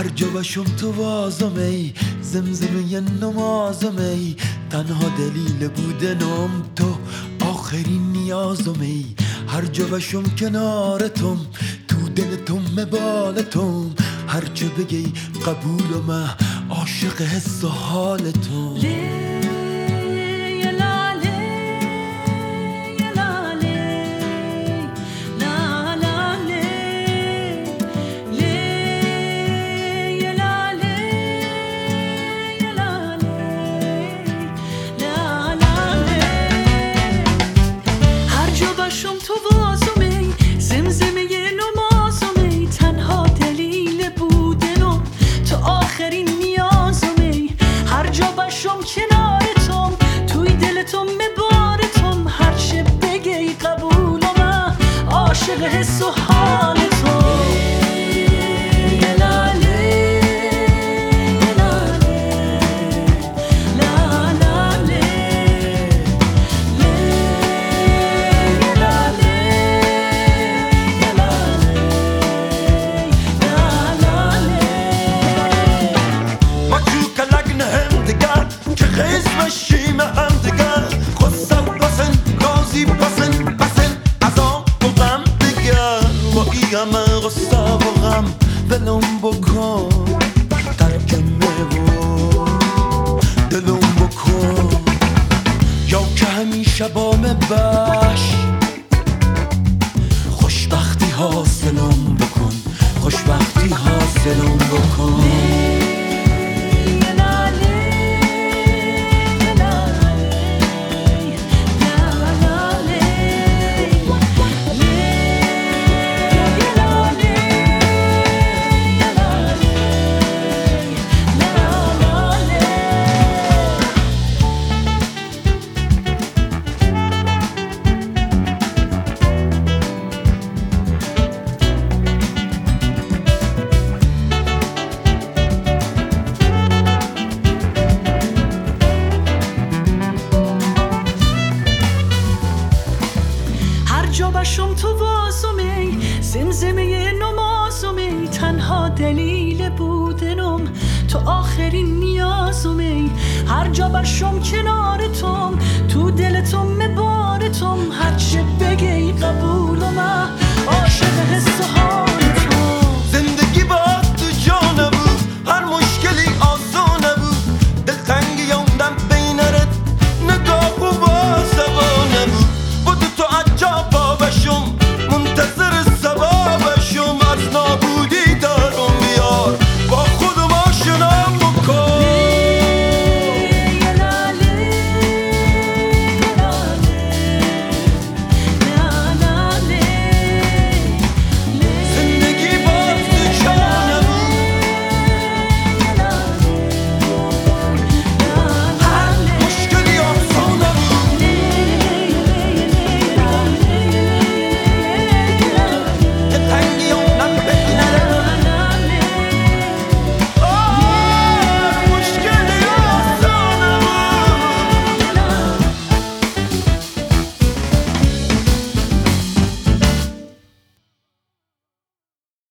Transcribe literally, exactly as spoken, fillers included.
هر جا باشم تو وازم ای زمزمه نمازم ای تنها دلیل بودنم تو آخرین نیازم ای هر جا باشم کنارتم تو دلتم مبالتم هر چه بگی قبولم عاشق حس و حالتم کنارتم توی دلتم مبارتم هر چه بگی قبولم عاشق حس و حالتم همه غصه و غم ولم بکن ترکمه و دلم بکن یا که همیشه بامه باش خوشبختی حاصلم بکن خوشبختی حاصلم بکن جا باشم تو وازم ای زمزمه نمازم ای تنها دلیل بودنم تو آخرین نیازم ای هر جا باشم کنارتم تو دلتم مبارتم هر چه بگی قبولم